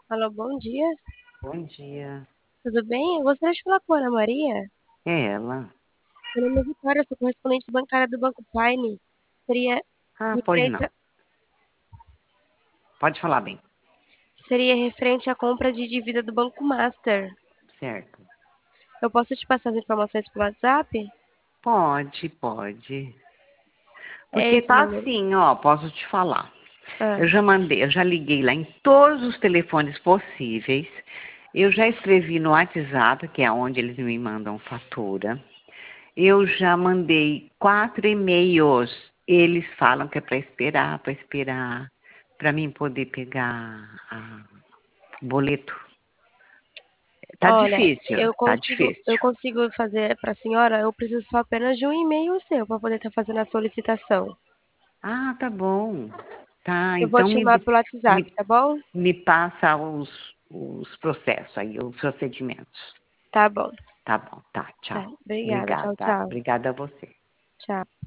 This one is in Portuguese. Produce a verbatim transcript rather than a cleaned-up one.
Alô, bom dia. Bom dia. Tudo bem? Eu gostaria de falar com a Ana Maria. É ela? Meu nome é Vitória, eu sou correspondente bancária do Banco Prime. Seria Ah, pois referente, não. a- Pode falar bem. seria referente à compra de dívida do Banco Master. Certo. Eu posso te passar as informações pelo WhatsApp? Pode, pode. É Porque esse tá número. assim, ó, posso te falar. Ah, Eu já mandei, eu já liguei lá em todos os telefones possíveis. Eu já escrevi no WhatsApp, que é onde eles me mandam fatura. Eu já mandei quatro e-mails. Eles falam que é para esperar, para esperar, para mim poder pegar a boleto. Tá olha, difícil, eu tá consigo, eu difícil. consigo fazer para a senhora, eu preciso só apenas de um e-mail seu para poder estar fazendo a solicitação. Ah, tá bom. Tá, Eu vou então te me, chamar pelo WhatsApp, me, tá bom? me passa os, os processos aí, os procedimentos. Tá bom. Tá bom, tá, Tá, tchau. obrigada. Tchau, Obrigada, tchau. obrigada a você. Tchau.